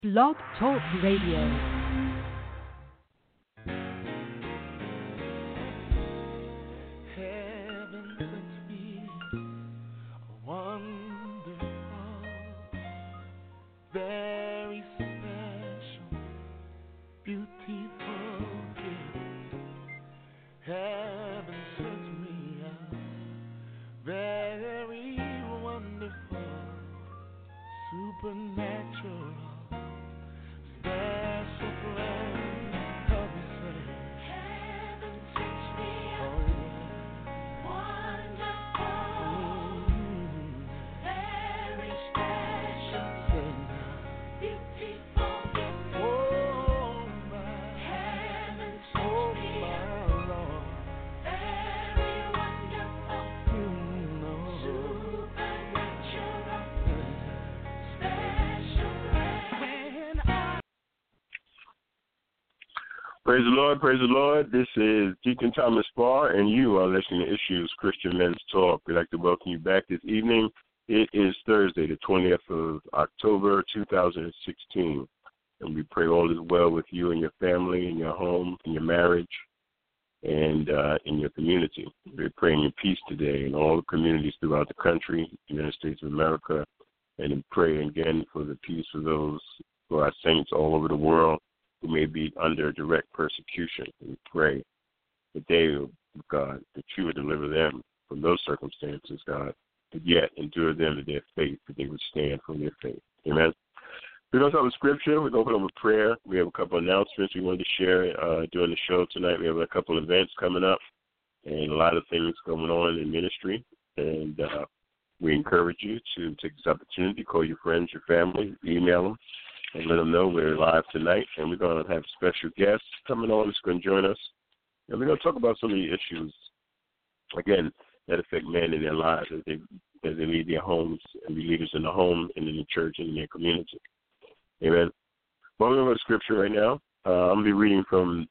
Blog Talk Radio. Praise the Lord, praise the Lord. This is Deacon Thomas Farr, and you are listening to Issues Christian Men's Talk. We'd like to welcome you back this evening. It is Thursday, the 20th of October, 2016, and we pray all is well with you and your family, in your home, in your marriage, and in your community. We're praying your peace today in all the communities throughout the country, the United States of America, and we pray again for the peace of those who are saints all over the world who may be under direct persecution. We pray the day of God that you would deliver them from those circumstances, God, but yet endure them to their faith, that they would stand from their faith. Amen. We're going to start with scripture. We're going to open up with prayer. We have a couple of announcements we wanted to share during the show tonight. We have a couple of events coming up and a lot of things going on in ministry. And we encourage you to take this opportunity, call your friends, your family, email them, and let them know we're live tonight. And we're going to have special guests coming on that's going to join us. And we're going to talk about some of the issues, again, that affect men in their lives as they lead their homes and be leaders in the home and in the church and in their community. Amen. Well, we're going to go to scripture right now. I'm going to be reading from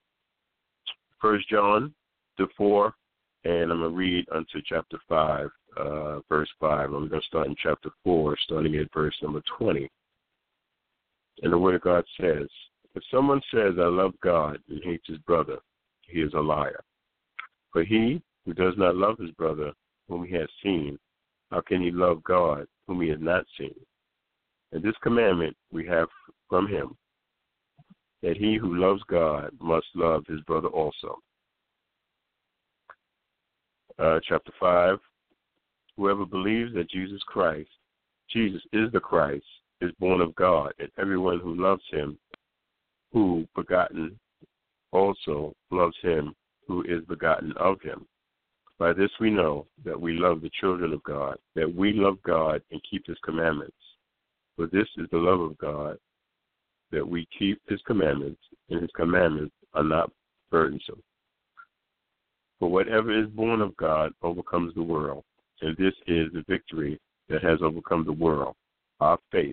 1 John 4, and I'm going to read unto chapter 5, verse 5. I'm going to start in chapter 4, starting at verse number 20. And the Word of God says, if someone says, I love God, and hates his brother, he is a liar. For he who does not love his brother, whom he has seen, how can he love God, whom he has not seen? And this commandment we have from him, that he who loves God must love his brother also. Chapter 5, whoever believes that Jesus is the Christ, is born of God, and everyone who loves him, who begotten, also loves him who is begotten of him. By this we know that we love the children of God, that we love God and keep his commandments. For this is the love of God, that we keep his commandments, and his commandments are not burdensome. For whatever is born of God overcomes the world, and this is the victory that has overcome the world, our faith.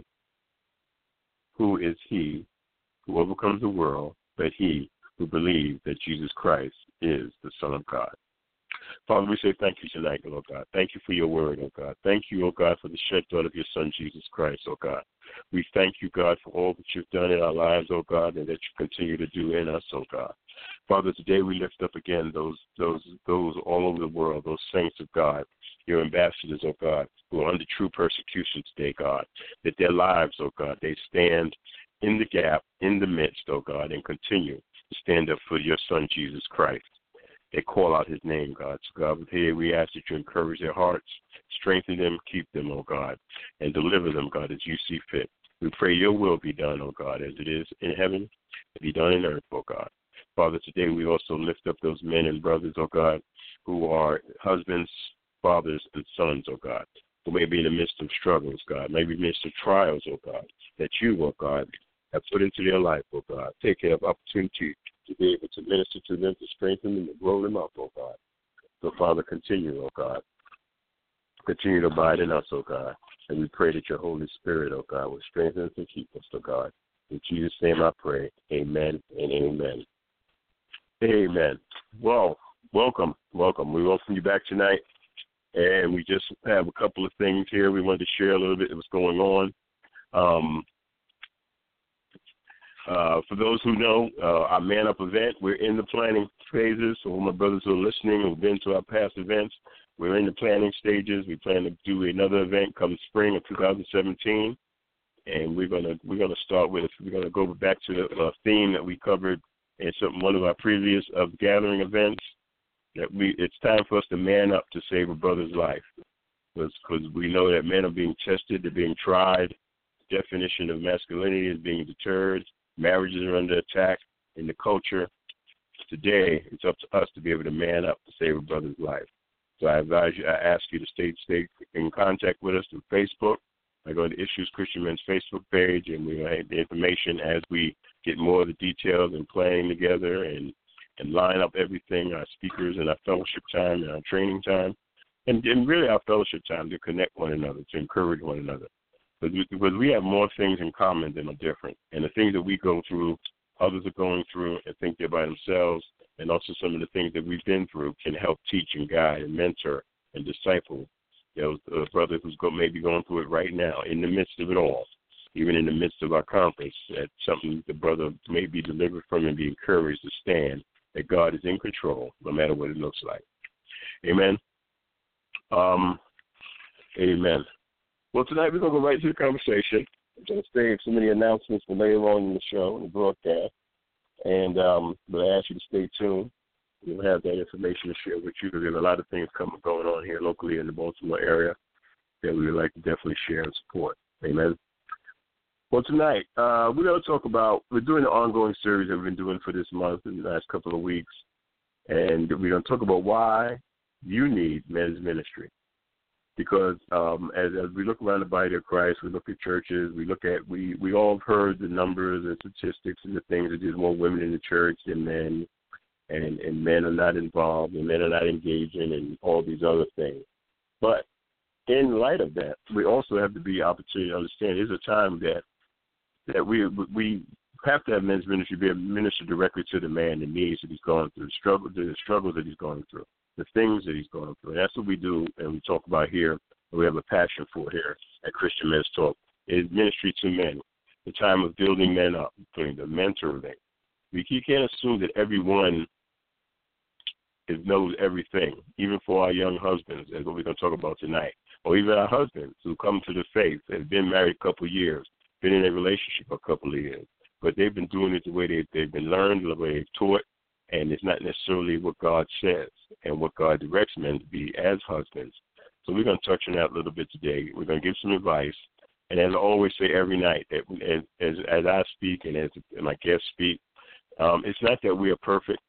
Who is he who overcomes the world but he who believes that Jesus Christ is the Son of God? Father, we say thank you tonight, Lord God. Thank you for your word, oh God. Thank you, oh God, for the shed blood of your Son, Jesus Christ, oh God. We thank you, God, for all that you've done in our lives, oh God, and that you continue to do in us, oh God. Father, today we lift up again those all over the world, those saints of God, your ambassadors, oh God, who are under true persecution today, God, that their lives, oh God, they stand in the gap, in the midst, oh God, and continue to stand up for your Son, Jesus Christ. They call out his name, God. So, God, here we ask that you encourage their hearts, strengthen them, keep them, oh God, and deliver them, God, as you see fit. We pray your will be done, oh God, as it is in heaven, to be done in earth, oh God. Father, today we also lift up those men and brothers, oh God, who are husbands, fathers, and sons, oh God, who may be in the midst of struggles, God, maybe in the midst of trials, oh God, that you, oh God, have put into their life, oh God. Take care of opportunity to be able to minister to them, to strengthen them, to grow them up, oh God. So, Father, continue, oh God. Continue to abide in us, oh God. And we pray that your Holy Spirit, oh God, will strengthen us and keep us, oh God. In Jesus' name I pray. Amen and amen. Amen. Well, welcome. We welcome you back tonight. And we just have a couple of things here we wanted to share a little bit of what's going on. For those who know, our Man Up event, we're in the planning phases. So all my brothers who are listening who've been to our past events, we're in the planning stages. We plan to do another event come spring of 2017, and we're gonna start with. We're gonna go back to the theme that we covered in one of our previous gathering events. It's time for us to man up to save a brother's life, because we know that men are being tested, they're being tried. The definition of masculinity is being deterred. Marriages are under attack in the culture. Today, it's up to us to be able to man up to save a brother's life. So I ask you to stay in contact with us through Facebook. I go to Issues Christian Men's Facebook page, and we have the information as we get more of the details and planning together and line up everything, our speakers and our fellowship time and our training time, and really our fellowship time to connect one another, to encourage one another. Because we have more things in common than are different. And the things that we go through, others are going through and think they're by themselves, and also some of the things that we've been through can help teach and guide and mentor and disciple those brothers who's maybe going through it right now in the midst of it all, even in the midst of our conference. That's something the brother may be delivered from and be encouraged to stand, that God is in control no matter what it looks like. Amen. Amen. Well, tonight we're going to go right to the conversation. I'm going to save some of the announcements for later on in the show, in the broadcast. And but I ask you to stay tuned. We'll have that information to share with you, because there's a lot of things going on here locally in the Baltimore area that we would like to definitely share and support. Amen. Well, tonight we're going to talk about, we're doing an ongoing series that we've been doing for this month and the last couple of weeks. And we're going to talk about why you need men's ministry. Because as we look around the body of Christ, we look at churches, we all have heard the numbers and statistics and the things that there's more women in the church than men, and men are not involved, and men are not engaging, and all these other things. But in light of that, we also have to be opportunity to understand there's a time that we have to have men's ministry be able to minister directly to the man, the needs that he's going through, the struggles that he's going through, the things that he's going through. And that's what we do and we talk about here, and we have a passion for here at Christian Men's Talk, is ministry to men, the time of building men up, doing the mentoring. You can't assume that everyone knows everything, even for our young husbands, as what we're going to talk about tonight, or even our husbands who come to the faith, have been married a couple of years, been in a relationship a couple of years, but they've been doing it the way they've been learned, the way they've taught, and it's not necessarily what God says and what God directs men to be as husbands. So we're going to touch on that a little bit today. We're going to give some advice. And as I always say every night, as I speak and as my guests speak, it's not that we are perfect,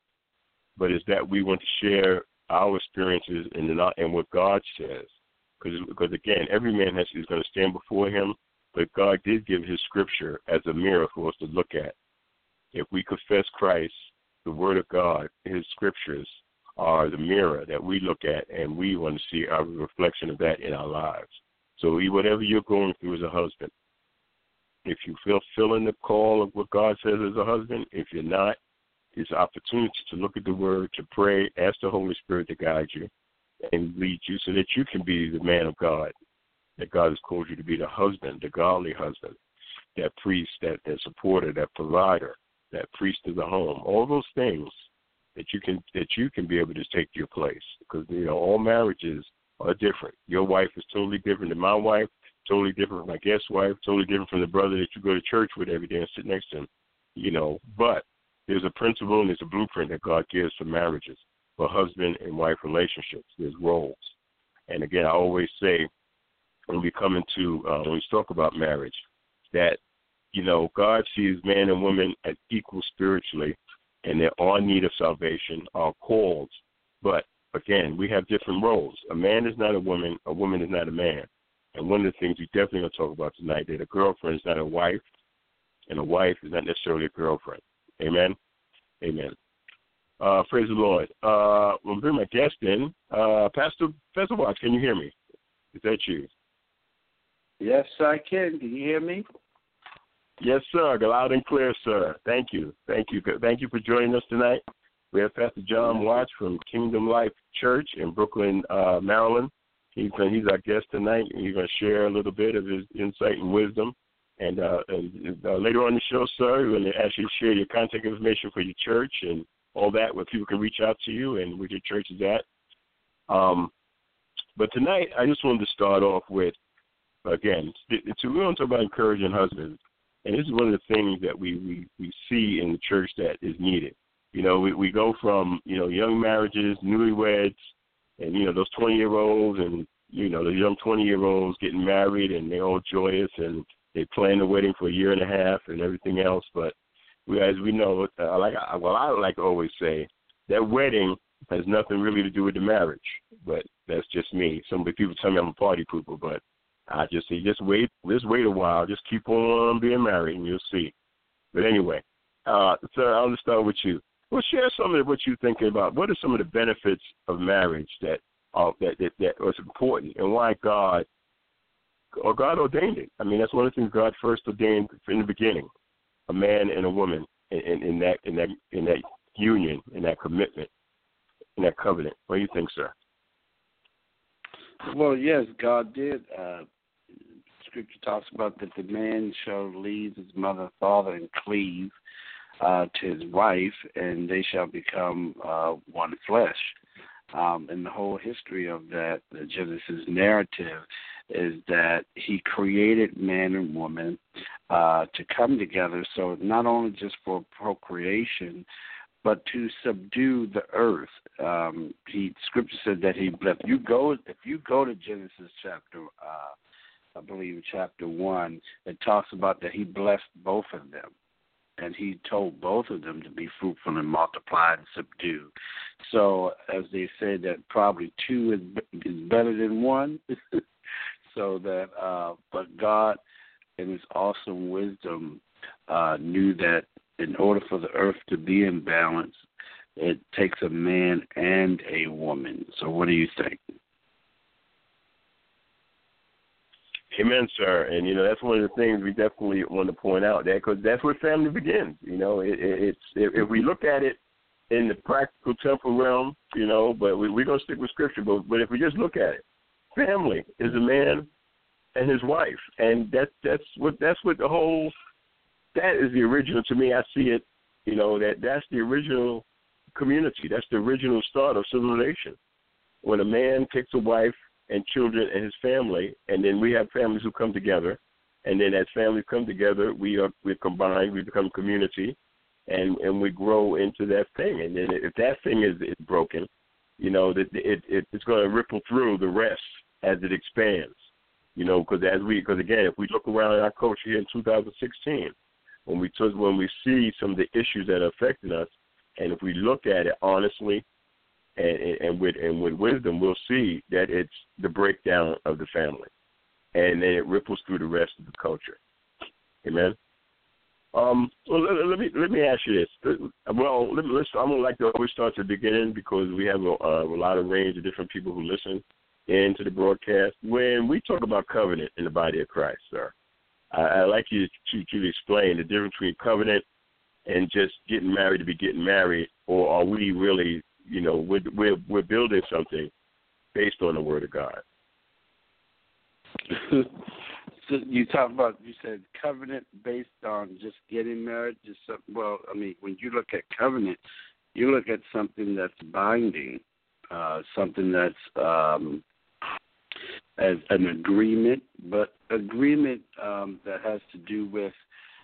but it's that we want to share our experiences and what God says. Because again, every man is going to stand before him, but God did give his scripture as a mirror for us to look at. If we confess Christ, the Word of God, his scriptures are the mirror that we look at, and we want to see our reflection of that in our lives. So whatever you're going through as a husband, if you feel feeling the call of what God says as a husband, if you're not, it's an opportunity to look at the Word, to pray, ask the Holy Spirit to guide you and lead you so that you can be the man of God, that God has called you to be, the husband, the godly husband, that priest, that supporter, that provider, that priest of the home, all those things that you can be able to take your place, because all marriages are different. Your wife is totally different than my wife, totally different from my guest wife, totally different from the brother that you go to church with every day and sit next to him. But there's a principle and there's a blueprint that God gives for marriages, for husband and wife relationships. There's roles, and again, I always say when we come into when we talk about marriage, that God sees man and woman as equal spiritually, and they're all in need of salvation, are called. But, again, we have different roles. A man is not a woman is not a man. And one of the things we definitely going to talk about tonight, that a girlfriend is not a wife, and a wife is not necessarily a girlfriend. Amen? Amen. Praise the Lord. We'll bring my guest in. Pastor Watts, can you hear me? Is that you? Yes, I can. Can you hear me? Yes, sir. Loud and clear, sir. Thank you. Thank you. Thank you for joining us tonight. We have Pastor John Watts from Kingdom Life Church in Brooklyn, Maryland. He's our guest tonight, and he's going to share a little bit of his insight and wisdom And later on in the show, sir, we're going to ask you to share your contact information for your church and all that, where people can reach out to you and where your church is at. But tonight, I just wanted to start off with, again, we want to talk about encouraging husbands. And this is one of the things that we see in the church that is needed. You know, we go from, you know, young marriages, newlyweds, and, you know, those 20-year-olds and, you know, the young 20-year-olds getting married, and they're all joyous, and they plan the wedding for a year and a half and everything else. But as we know, I like to always say that wedding has nothing really to do with the marriage. But that's just me. Some people tell me I'm a party pooper, but I just say just wait a while, just keep on being married, and you'll see. But anyway, so I'll just start with you. Well, share some of what you're thinking about. What are some of the benefits of marriage that was important, and why God ordained it? I mean, that's one of the things God first ordained in the beginning: a man and a woman in that union, in that commitment, in that covenant. What do you think, sir? Well, yes, God did. Scripture talks about that the man shall leave his mother and father and cleave to his wife, and they shall become one flesh. And the whole history of that, the Genesis narrative, is that he created man and woman to come together, so not only just for procreation, but to subdue the earth. Scripture said that he blessed. If you go to Genesis chapter, I believe chapter 1, it talks about that he blessed both of them. And he told both of them to be fruitful and multiply and subdue. So, as they say, that probably two is better than one. So that, but God, in His awesome wisdom, knew that in order for the earth to be in balance, it takes a man and a woman. So, what do you think? Amen, sir. And, you know, that's one of the things we definitely want to point out there, because that's where family begins. You know, it's if we look at it in the practical temporal realm, you know, but we're going to stick with Scripture. But if we just look at it, family is a man and his wife. And that's what the whole, that is the original, to me, I see it, you know, that's the original community. That's the original start of civilization. When a man takes a wife and children and his family, and then we have families who come together, and then as families come together, we're combined, we become a community, and we grow into that thing. And then if that thing is broken, you know, that it's going to ripple through the rest as it expands. You know, because again, if we look around our culture here in 2016, when we see some of the issues that are affecting us, and if we look at it honestly, and with wisdom, we'll see that it's the breakdown of the family, and then it ripples through the rest of the culture. Amen. Well, let me ask you this. Well, I'm gonna like to always start at the beginning, because we have a lot of range of different people who listen into the broadcast. When we talk about covenant in the body of Christ, sir, I'd like you to explain the difference between covenant and just getting married to be getting married, or are we really, you know, we're building something based on the Word of God? So you said covenant based on just getting married. Well, I mean, when you look at covenant, you look at something that's binding, something that's as an agreement, but agreement that has to do with,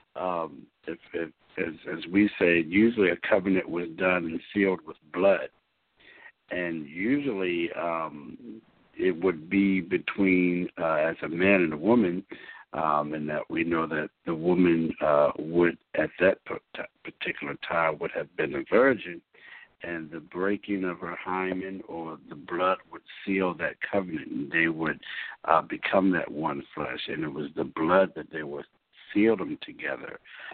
as we say, usually a covenant was done and sealed with blood. And usually it would be between, as a man and a woman, and that we know that the woman would, at that particular time, would have been a virgin, and the breaking of her hymen or the blood would seal that covenant, and they would become that one flesh. And it was the blood that they would seal them together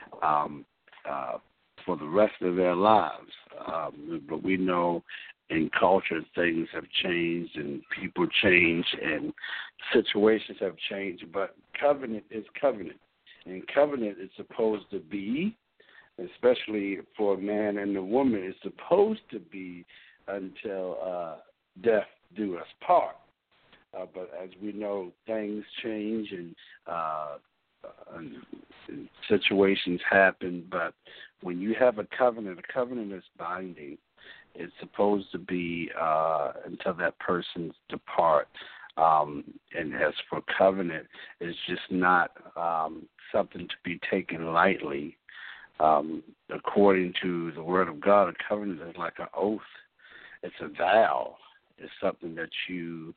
for the rest of their lives. But we know in culture things have changed and people change and situations have changed. But covenant is covenant. And covenant is supposed to be, especially for a man and a woman, is supposed to be until death do us part. But as we know, things change, and situations happen, but when you have a covenant is binding. It's supposed to be until that person's depart. And as for covenant, it's just not something to be taken lightly. According to the Word of God, a covenant is like an oath. It's a vow. It's something that you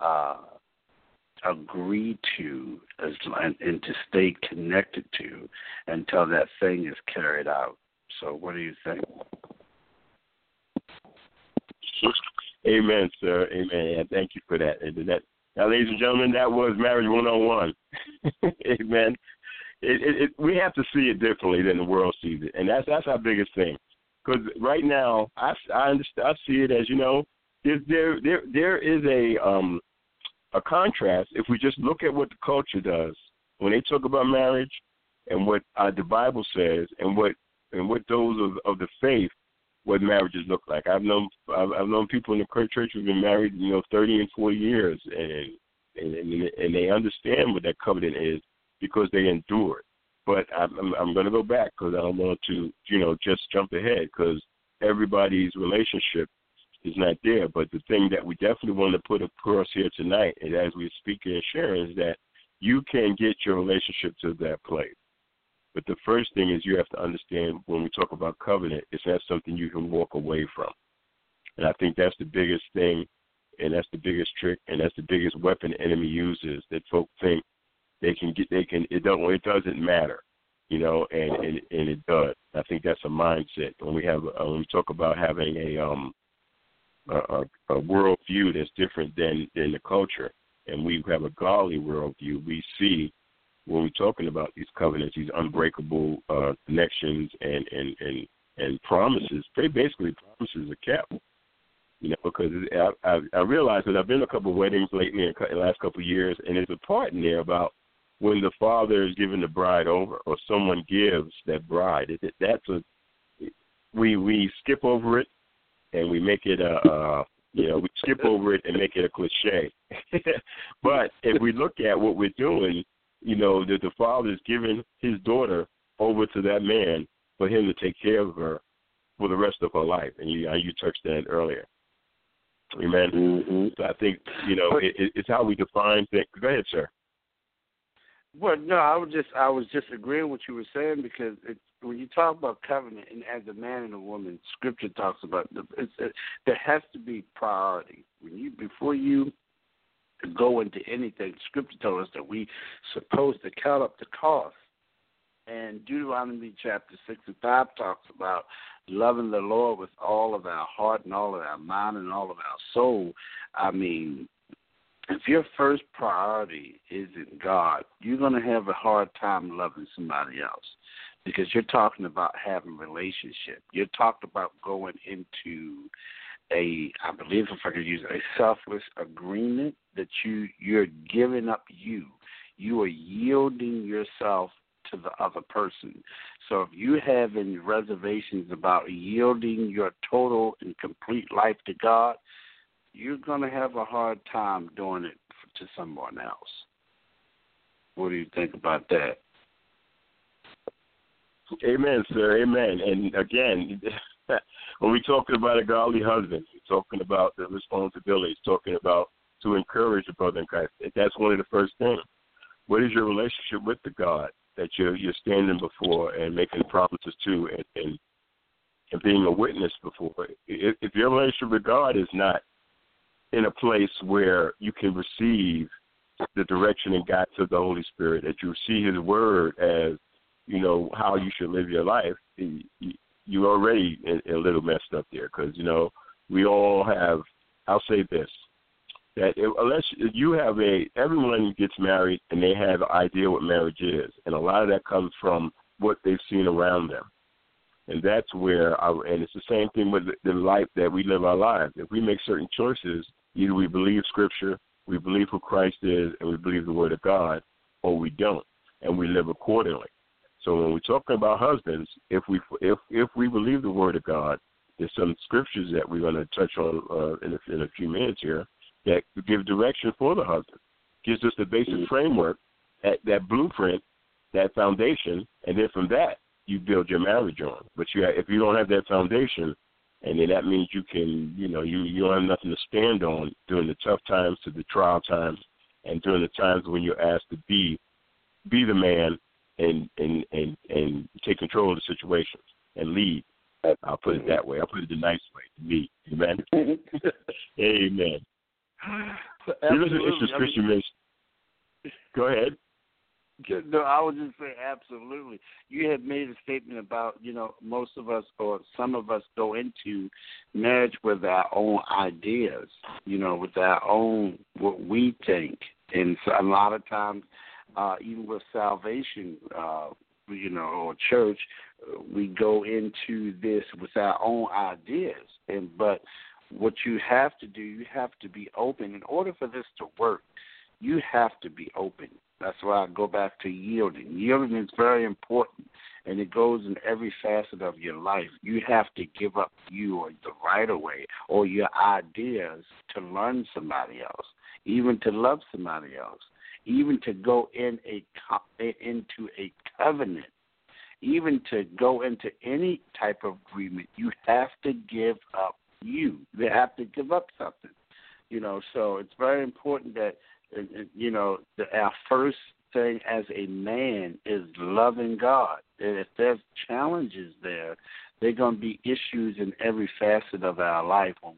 agree to and to stay connected to until that thing is carried out. So what do you think? Amen, sir. Amen. And thank you for that. And now, ladies and gentlemen, that was Marriage 101. Amen. We have to see it differently than the world sees it, and that's our biggest thing. Because right now, I understand. I see it as, there is a contrast. If we just look at what the culture does when they talk about marriage, and what the Bible says, and what those of the faith, what marriages look like. I've known people in the church who've been married, 30 and 40 years, and they understand what that covenant is because they endure it. But I'm going to go back because I don't want to, just jump ahead because everybody's relationship is not there. But the thing that we definitely want to put across here tonight, and as we're speaking and sharing, is that you can get your relationship to that place. But the first thing is you have to understand when we talk about covenant, it's not something you can walk away from. And I think that's the biggest thing, and that's the biggest trick, and that's the biggest weapon the enemy uses, that folk think it doesn't matter, and it does. I think that's a mindset. When we talk about having a worldview that's different than the culture, and we have a godly worldview, we see when we're talking about these covenants, these unbreakable connections and promises, basically promises are kept. Because I realize that I've been to a couple of weddings lately in the last couple of years, and there's a part in there about when the father is giving the bride over, or someone gives that bride. We skip over it, and we make it we skip over it and make it a cliche. But if we look at what we're doing, that the father is giving his daughter over to that man for him to take care of her for the rest of her life. And you touched that earlier. Amen. Mm-hmm. So I think, it's how we define things. Go ahead, sir. Well, no, I was just agreeing with what you were saying, because when you talk about covenant, and as a man and a woman, Scripture talks about there has to be priority. Before you go into anything, Scripture told us that we supposed to count up the cost. And Deuteronomy chapter 6 and 5 talks about loving the Lord with all of our heart and all of our mind and all of our soul. I mean, if your first priority isn't God, you're going to have a hard time loving somebody else, because you're talking about having a relationship. You're talking about going into I believe if I could use a selfless agreement that you're giving up you. You are yielding yourself to the other person. So if you have any reservations about yielding your total and complete life to God, you're going to have a hard time doing it to someone else. What do you think about that? Amen, sir. Amen. And again, when we're talking about a godly husband, we're talking about the responsibilities, talking about to encourage a brother in Christ. That's one of the first things. What is your relationship with the God that you're standing before and making promises to and being a witness before? If your relationship with God is not in a place where you can receive the direction and guidance of the Holy Spirit, that you see His Word as, how you should live your life, you're already a little messed up there, because, we all have, I'll say this, that unless you have everyone gets married and they have an idea what marriage is, and a lot of that comes from what they've seen around them. And that's where, and it's the same thing with the life that we live our lives. If we make certain choices, either we believe Scripture, we believe who Christ is, and we believe the Word of God, or we don't, and we live accordingly. So when we're talking about husbands, if we believe the Word of God, there's some scriptures that we're going to touch on in a few minutes here that give direction for the husband, gives us the basic framework, that blueprint that foundation, and then from that you build your marriage on. But if you don't have that foundation, and then that means you can, you don't have nothing to stand on during the tough times, to the trial times, and during the times when you're asked to be the man and take control of the situations and lead. I'll put it that way. I'll put it the nice way, to me. Amen. Amen. It's Christian Ministry. Go ahead. No, I would just say absolutely. You had made a statement about, most of us or some of us go into marriage with our own ideas, with our own, what we think. And so a lot of times, even with salvation, or church, we go into this with our own ideas. But what you have to do, you have to be open. In order for this to work, you have to be open. That's why I go back to yielding. Yielding is very important, and it goes in every facet of your life. You have to give up you or the right of way or your ideas to learn somebody else, even to love somebody else, even to go into a covenant, even to go into any type of agreement. You have to give up you. They have to give up something. So it's very important that our first thing as a man is loving God. And if there's challenges there, there are going to be issues in every facet of our life and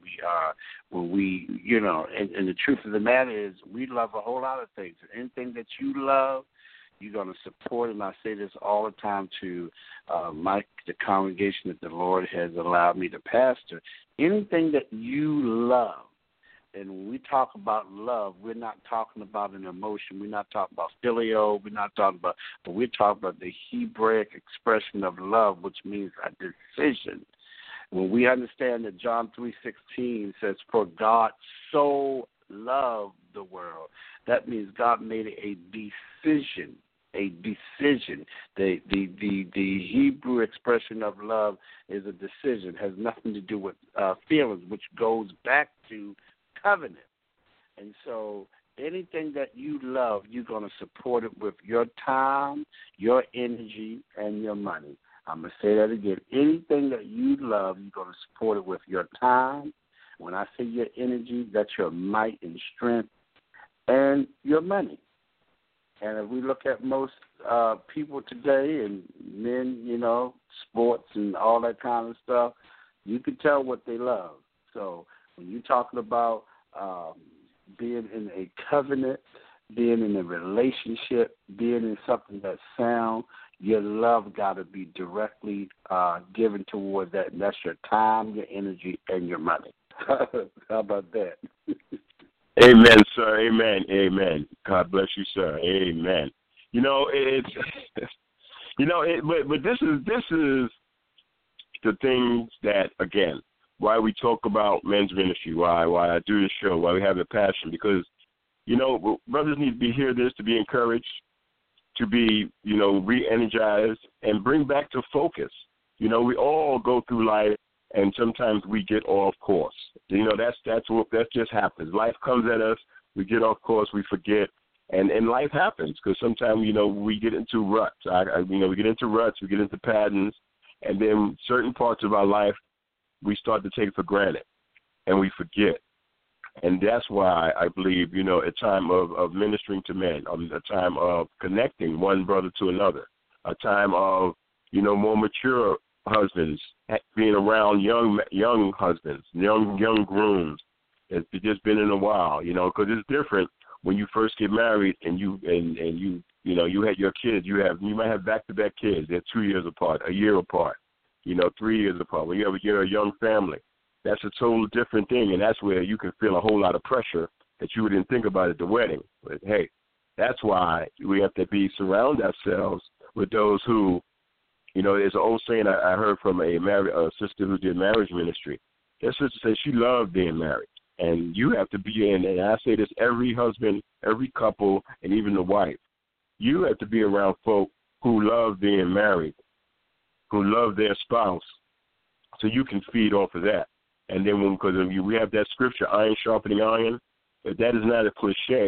the truth of the matter is we love a whole lot of things. Anything that you love, you're going to support. And I say this all the time to the congregation that the Lord has allowed me to pastor. Anything that you love, and when we talk about love, we're not talking about an emotion. We're not talking about phileo. We're not talking about, but we're talking about the Hebraic expression of love, which means a decision. When we understand that John 3:16 says, "For God so loved the world," that means God made a decision. A decision. The Hebrew expression of love is a decision. Has nothing to do with feelings, which goes back to covenant. And so anything that you love, you're going to support it with your time, your energy, and your money. I'm going to say that again. Anything that you love, you're going to support it with your time. When I say your energy, that's your might and strength, and your money. And if we look at most people today and men, sports and all that kind of stuff, you can tell what they love. So when you're talking about being in a covenant, being in a relationship, being in something that's sound, your love got to be directly given toward that. And that's your time, your energy, and your money. How about that? Amen, sir. Amen. Amen. God bless you, sir. Amen. But this is the things that, again, why we talk about men's ministry, why I do this show, why we have a passion, because, brothers need to hear this, to be encouraged, to be, re-energized, and bring back to focus. We all go through life, and sometimes we get off course. That just happens. Life comes at us, we get off course, we forget, and life happens, because sometimes, we get into ruts. We get into ruts, we get into patterns, and then certain parts of our life, we start to take for granted, and we forget. And that's why I believe, a time of ministering to men, a time of connecting one brother to another, a time of, more mature husbands being around young husbands, young grooms that's just been in a while, because it's different when you first get married and you had your kids. You might have back-to-back kids. They're 2 years apart, a year apart. 3 years apart. When you're a young family, that's a total different thing, and that's where you can feel a whole lot of pressure that you didn't think about at the wedding. But, hey, that's why we have to surround ourselves with those who, there's an old saying I heard from a sister who did marriage ministry. That sister said she loved being married, and you have to be in, and I say this, every husband, every couple, and even the wife, you have to be around folk who love being married, who love their spouse, so you can feed off of that. And then because we have that scripture, iron sharpening iron, but that is not a cliche.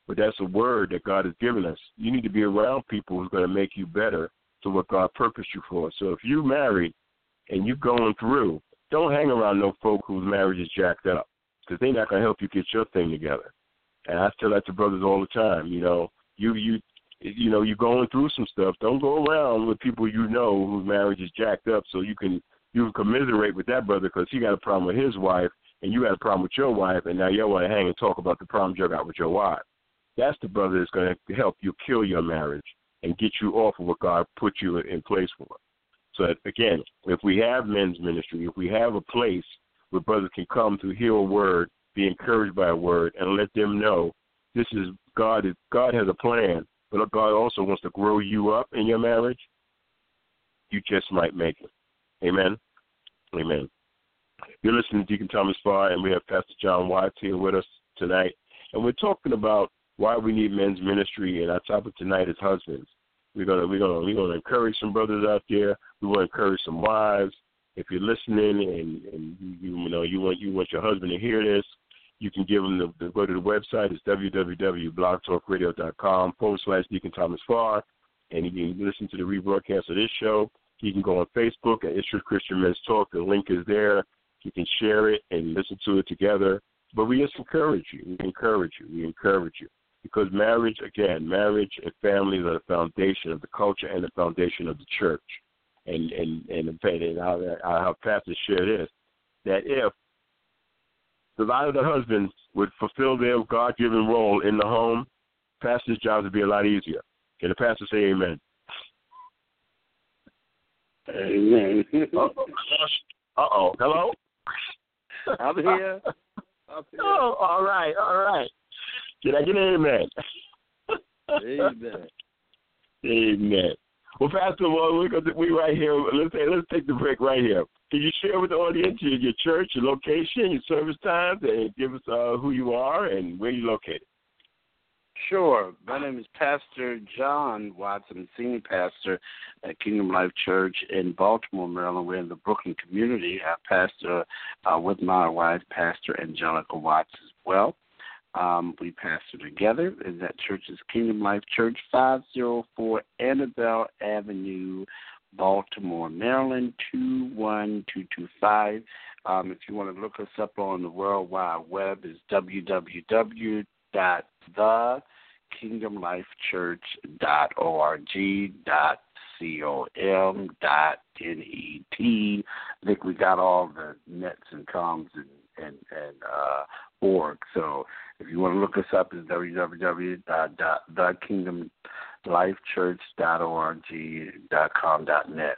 but that's a word that God has given us. You need to be around people who's going to make you better to what God purposed you for. So if you're married and you're going through, don't hang around no folk whose marriage is jacked up, because they're not going to help you get your thing together. And I tell that to brothers all the time. You're going through some stuff. Don't go around with people whose marriage is jacked up, so you can commiserate with that brother because he got a problem with his wife and you got a problem with your wife, and now you want to hang and talk about the problems you got with your wife. That's the brother that's going to help you kill your marriage and get you off of what God put you in place for. So, again, if we have men's ministry, if we have a place where brothers can come to hear a word, be encouraged by a word, and let them know this is God. God has a plan, but God also wants to grow you up in your marriage, you just might make it. Amen? Amen. You're listening to Deacon Thomas Farr, and we have Pastor John Watts here with us tonight. And we're talking about why we need men's ministry, and our topic tonight is husbands. We're gonna encourage some brothers out there. We want to encourage some wives. If you're listening and you want your husband to hear this, you can give him go to the website. It's www.blogtalkradio.com/Deacon Thomas Farr, and you can listen to the rebroadcast of this show. You can go on Facebook at It's Truth Christian Men's Talk. The link is there. You can share it and listen to it together. But we just encourage you. We encourage you. Because marriage and family are the foundation of the culture and the foundation of the church. And how pastors share this, that if a lot of the husbands would fulfill their God-given role in the home, pastors' jobs would be a lot easier. Can the pastor say amen? Amen. Uh-oh. Hello? I'm here. Oh, all right. Can I get an amen? Amen. Well, Pastor, we right here. Let's take the break right here. Can you share with the audience your church, your location, your service times, and give us who you are and where you're located? Sure. My name is Pastor John Watts. I'm senior pastor at Kingdom Life Church in Baltimore, Maryland. We're in the Brooklyn community. I pastor with my wife, Pastor Angelica Watts, as well. We pastor together, and that church is Kingdom Life Church, 504 Annabelle Avenue, Baltimore, Maryland, 21225. If you want to look us up on the World Wide Web, it's www.thekingdomlifechurch.org.com.net. I think we got all the nets and coms and org. So if you want to look us up, it's www.thekingdomlifechurch.org.com.net.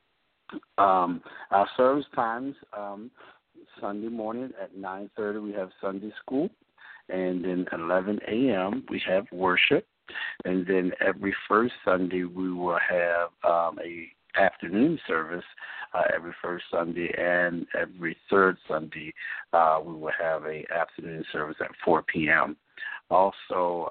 Our service times, Sunday morning at 9:30 we have Sunday school, and then 11 a.m. we have worship, and then every first Sunday we will have a afternoon service every first Sunday, and every third Sunday we will have a afternoon service at 4 p.m. Also,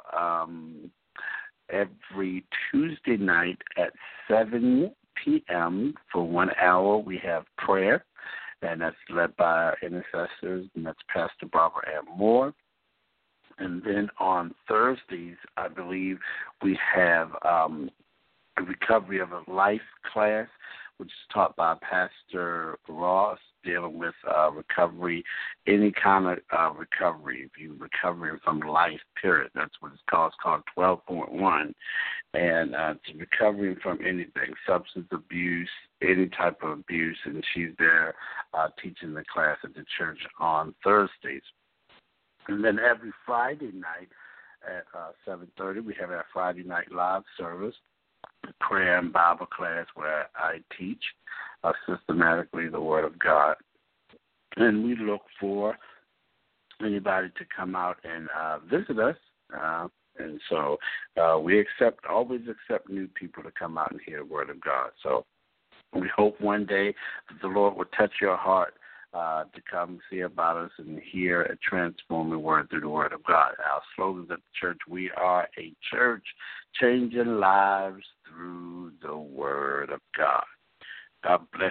every Tuesday night at 7 p.m. for 1 hour we have prayer, and that's led by our intercessors, and that's Pastor Barbara Ann Moore. And then on Thursdays, I believe we have a recovery of a life class, which is taught by Pastor Ross, dealing with recovery, any kind of recovery. If you're recovering from life, period, that's what it's called. It's called 12.1. And it's recovering from anything, substance abuse, any type of abuse, and she's there teaching the class at the church on Thursdays. And then every Friday night at 7:30, we have our Friday night live service, prayer and Bible class, where I teach systematically the Word of God. And we look for anybody to come out and visit us. And so we always accept new people to come out and hear the Word of God. So we hope one day that the Lord will touch your heart to come see about us and hear a transforming word through the Word of God. Our slogan at the church: we are a church changing lives through the Word of God. God bless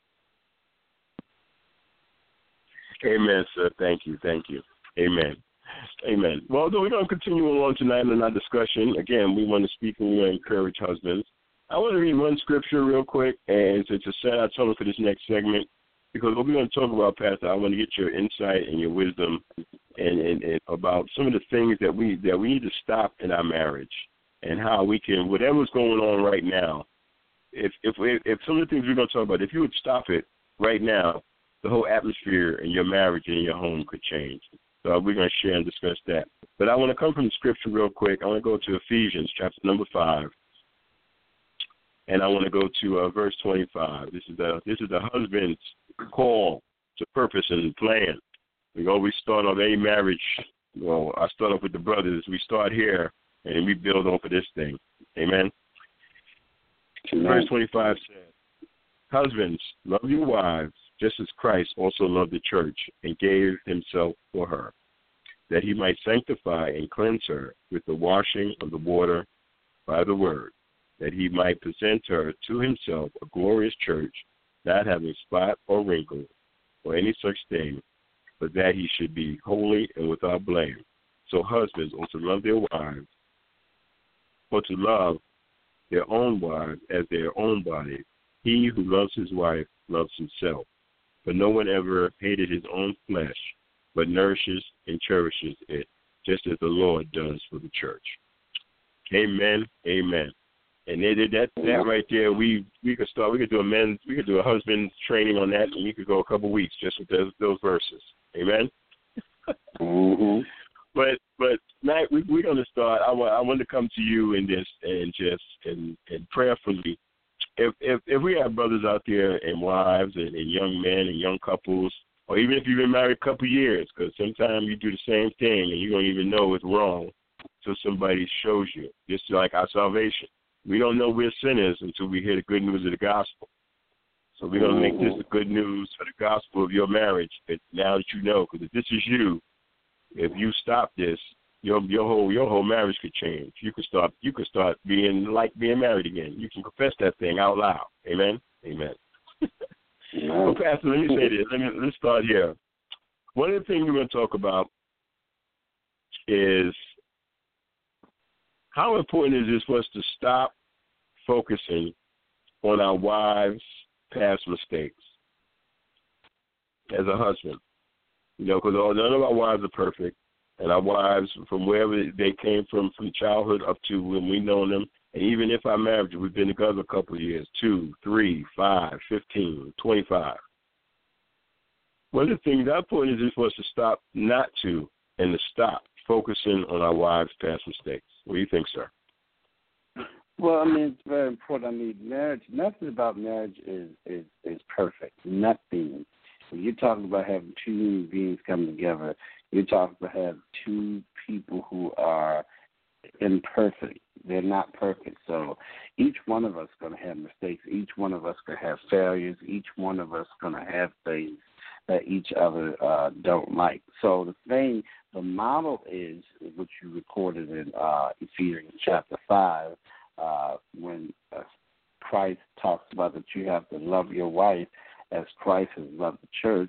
you. Amen, sir. Thank you. Amen. Amen. Well, we're going to continue on tonight in our discussion. Again, we want to speak and we want to encourage husbands. I want to read one scripture real quick and to set our tone for this next segment, because what we're going to talk about, Pastor, I want to get your insight and your wisdom and about some of the things that we need to stop in our marriage and how we can, whatever's going on right now, if some of the things we're going to talk about, if you would stop it right now, the whole atmosphere in your marriage and in your home could change. So we're going to share and discuss that. But I want to come from the scripture real quick. I want to go to Ephesians chapter number 5. And I want to go to verse 25. This is the husband's call to purpose and plan. We always start off any marriage. Well, I start off with the brothers. We start here, and then we build on for this thing. Amen. Verse 25 says, husbands, love your wives, just as Christ also loved the church and gave himself for her, that he might sanctify and cleanse her with the washing of the water by the word, that he might present her to himself a glorious church, not having spot or wrinkle or any such thing, but that he should be holy and without blame. So husbands ought to love their wives, or to love their own wives as their own bodies. He who loves his wife loves himself. For no one ever hated his own flesh, but nourishes and cherishes it, just as the Lord does for the church. Amen. Amen. And that right there, we could start. We could do a husband training on that, and we could go a couple weeks just with those verses. Amen. Mm-hmm. But Matt, we're going to start. I want to come to you in this and prayerfully. If we have brothers out there and wives and young men and young couples, or even if you've been married a couple years, because sometimes you do the same thing and you don't even know it's wrong until somebody shows you. Just like our salvation. We don't know we're sinners until we hear the good news of the gospel. So we're going to make this the good news for the gospel of your marriage. But now that you know, because if this is you, if you stop this, your whole marriage could change. You could start being like being married again. You can confess that thing out loud. Amen. Amen. Well, Pastor, let me say this. Let's start here. One of the things we're going to talk about is how important is this for us to stop focusing on our wives' past mistakes as a husband? You know, because none of our wives are perfect, and our wives, from wherever they came from childhood up to when we know them, and even if our marriage, we've been together a couple of years, 2, 3, 5, 15, 25. One of the things how important is for us to stop stop focusing on our wives' past mistakes. What do you think, sir? Well, I mean, it's very important. I mean, marriage, nothing about marriage is perfect. Nothing. When you're talking about having two human beings come together, you're talking about having two people who are imperfect. They're not perfect. So each one of us is going to have mistakes. Each one of us going to have failures. Each one of us going to have things that each other don't like. So the model is what you recorded in Ephesians chapter 5 when Christ talks about that you have to love your wife as Christ has loved the church.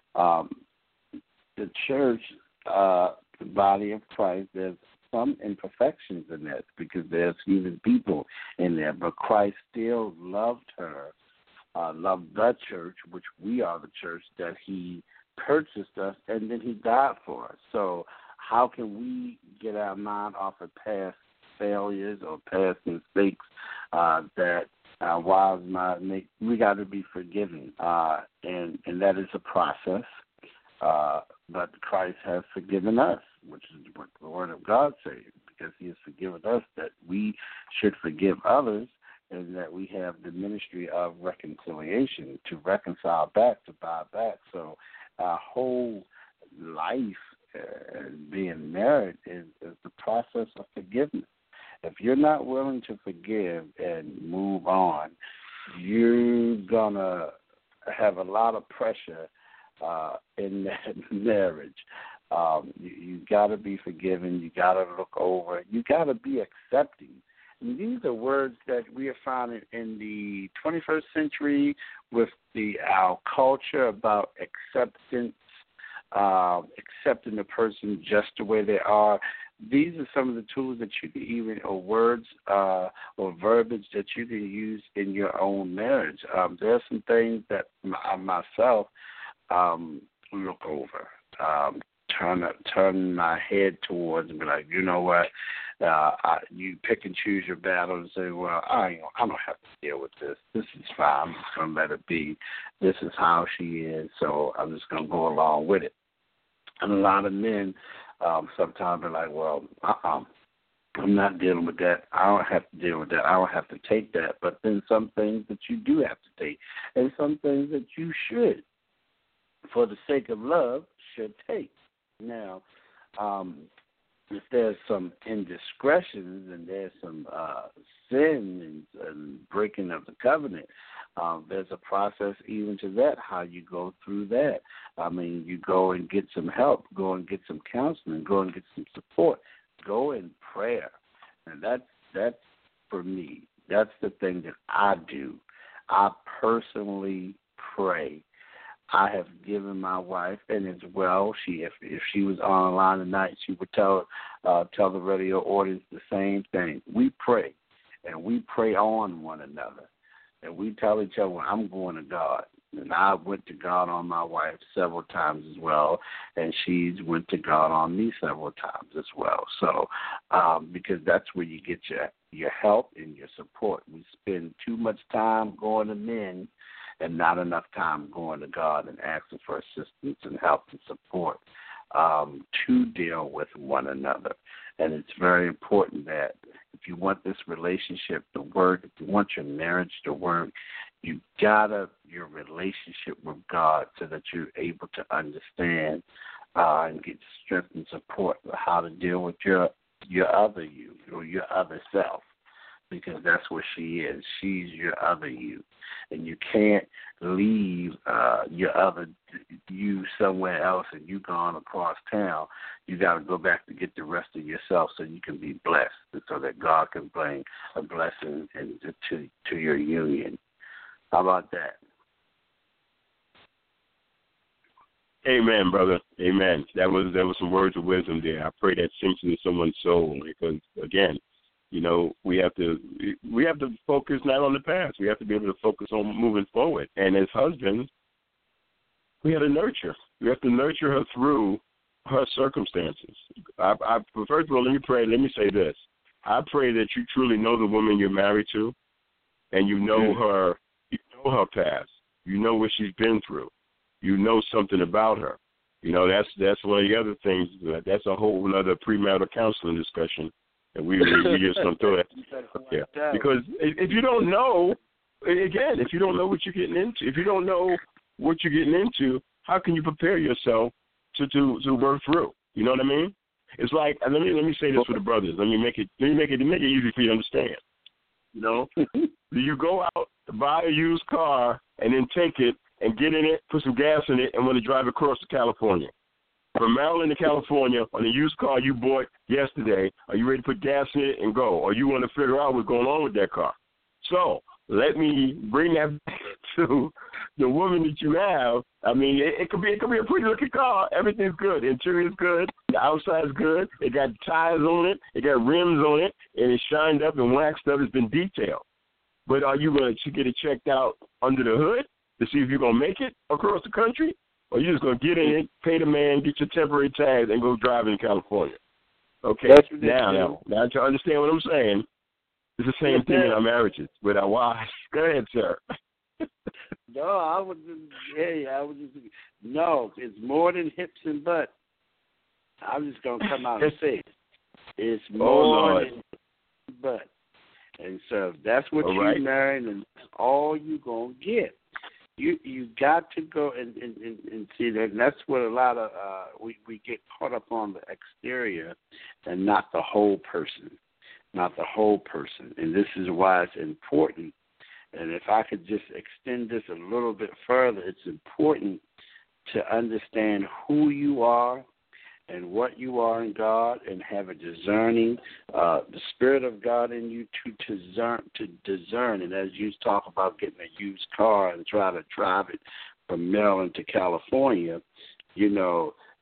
The church, the body of Christ, there's some imperfections in that because there's human people in there, but Christ still loved her, loved the church, which we are the church, that he purchased us, and then he died for us. So how can we get our mind off of past failures or past mistakes that our wives might make? We got to be forgiven, and that is a process. But Christ has forgiven us, which is what the Word of God says, because he has forgiven us that we should forgive others, and that we have the ministry of reconciliation to reconcile back, to buy back. So our whole life being married is the process of forgiveness. If you're not willing to forgive and move on, you're going to have a lot of pressure in that marriage. You got to be forgiving. You got to look over. You got to be accepting. And these are words that we are finding in the 21st century with our culture about acceptance. accepting the person just the way they are. These are some of the tools that you can even, or words or verbiage that you can use in your own marriage. There are some things that I myself look over, turn my head towards and be like, you know what? You pick and choose your battles and say, well, I don't have to deal with this. This is fine. I'm just going to let it be. This is how she is, so I'm just going to go along with it. And a lot of men sometimes are like, well, I'm not dealing with that. I don't have to deal with that. I don't have to take that. But then some things that you do have to take, and some things that you should, for the sake of love, should take. Now, if there's some indiscretions and there's some sin and breaking of the covenant, there's a process even to that, how you go through that. I mean, you go and get some help, go and get some counseling, go and get some support, go in prayer. And that's for me. That's the thing that I do. I personally pray. I have given my wife, and as well, if she was online tonight, she would tell the radio audience the same thing. We pray, and we pray on one another, and we tell each other, I'm going to God. And I went to God on my wife several times as well, and she's went to God on me several times as well. So, because that's where you get your help and your support. We spend too much time going to men and not enough time going to God and asking for assistance and help and support to deal with one another. And it's very important that if you want this relationship to work, if you want your marriage to work, you gotta your relationship with God so that you're able to understand and get strength and support for how to deal with your other you or your other self. Because that's what she is. She's your other you. And you can't leave your other you somewhere else and you gone across town. You got to go back to get the rest of yourself so you can be blessed and so that God can bring a blessing to your union. How about that? Amen, brother. Amen. That was some words of wisdom there. I pray that sinks into someone's soul because, again, you know, we have to focus not on the past. We have to be able to focus on moving forward. And as husbands, we have to nurture. We have to nurture her through her circumstances. First of all, let me say this. I pray that you truly know the woman you're married to, and you know her past. You know what she's been through. You know something about her. You know, that's one of the other things. That's a whole other premarital counseling discussion. And we just don't throw that. Yeah. Because if you don't know, again, if you don't know what you're getting into, if you don't know what you're getting into, how can you prepare yourself to work through? You know what I mean? It's like, let me say this for the brothers. Let me make it easy for you to understand. You know, you go out to buy a used car and then take it and get in it, put some gas in it, and want to drive across to California. From Maryland to California on a used car you bought yesterday, are you ready to put gas in it and go? Or you want to figure out what's going on with that car? So let me bring that back to the woman that you have. I mean, it could be a pretty looking car. Everything's good. Interior is good. The outside is good. It got tires on it. It got rims on it, and it's shined up and waxed up. It's been detailed. But are you going to get it checked out under the hood to see if you're going to make it across the country? Or you're just going to get in it, pay the man, get your temporary tags, and go drive in California. Okay, now to understand what I'm saying, it's the same thing in our marriages with our wives. Go ahead, sir. No, no, it's more than hips and butt. I'm just going to come out and say it. It's more than hips and butt. And so that's what you're marrying, and that's all you're going to get. You got to go and see that, and that's what a lot of we get caught up on the exterior and not the whole person, And this is why it's important. And if I could just extend this a little bit further, it's important to understand who you are and what you are in God, and have a discerning, the Spirit of God in you to discern. And as you talk about getting a used car and try to drive it from Maryland to California, you know,